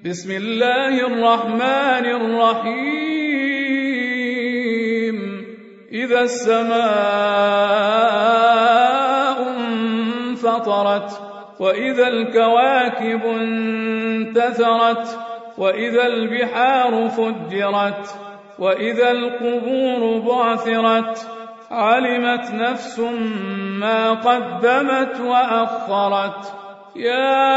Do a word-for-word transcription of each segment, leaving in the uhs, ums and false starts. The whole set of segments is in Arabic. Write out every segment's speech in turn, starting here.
بسم الله الرحمن الرحيم إذا السماء انفطرت وإذا الكواكب انتثرت وإذا البحار فجرت وإذا القبور بعثرت علمت نفس ما قدمت وأخرت يا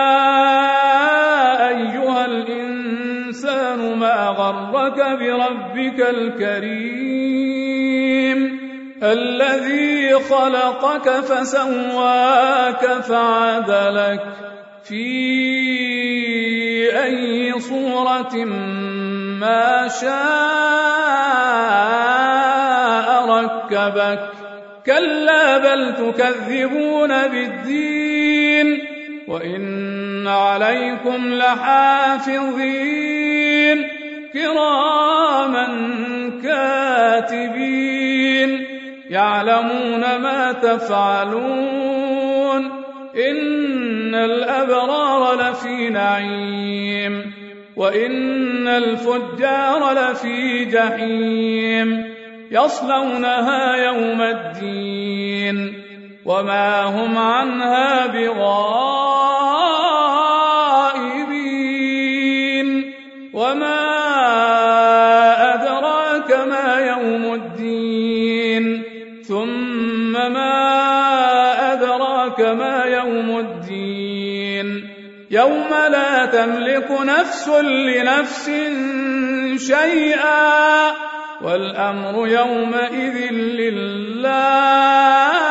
أيها الإنسان ما غرك بربك الكريم الذي خلقك فسواك فعدلك في أي صورة ما شاء ركبك كلا بل تكذبون بالدين وإن عليكم لحافظين كراما كاتبين يعلمون ما تفعلون إن الأبرار لفي نعيم وإن الفجار لفي جحيم يصلونها يوم الدين وما هم عنها بغائبين وما أدراك ما يوم الدين ثم ما أدراك ما يوم الدين يوم لا تملك نفس لنفس شيئا والأمر يومئذ لله